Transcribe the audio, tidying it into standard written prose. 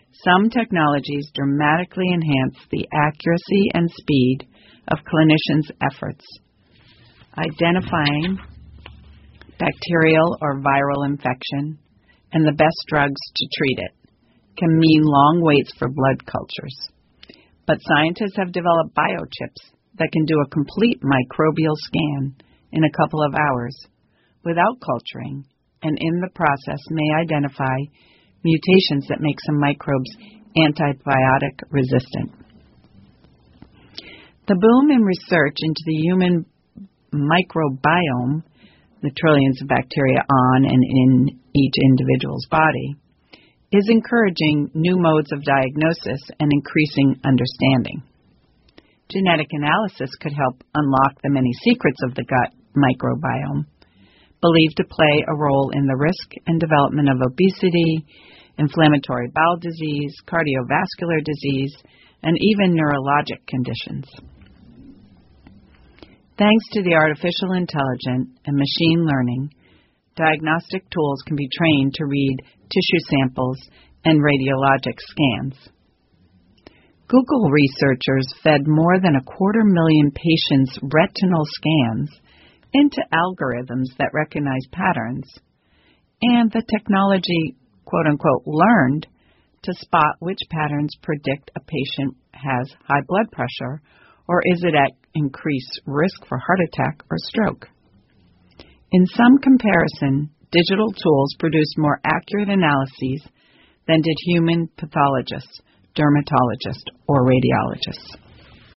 Some technologies dramatically enhance the accuracy and speed of clinicians' efforts. Identifying bacterial or viral infection and the best drugs to treat it can mean long waits for blood cultures. But scientists have developed biochips that can do a complete microbial scan in a couple of hours without culturing, and in the process may identify mutations that make some microbes antibiotic resistant. The boom in research into the human microbiome, the trillions of bacteria on and in each individual's body, is encouraging new modes of diagnosis and increasing understanding. Genetic analysis could help unlock the many secrets of the gut microbiome, believed to play a role in the risk and development of obesity, inflammatory bowel disease, cardiovascular disease, and even neurologic conditions. Thanks to the artificial intelligence and machine learning, diagnostic tools can be trained to read tissue samples and radiologic scans. Google researchers fed more than 250,000 patients' retinal scans into algorithms that recognize patterns, and the technology, quote-unquote, learned to spot which patterns predict a patient has high blood pressure or is it at increased risk for heart attack or stroke. In some comparison, digital tools produced more accurate analyses than did human pathologists, dermatologists, or radiologists.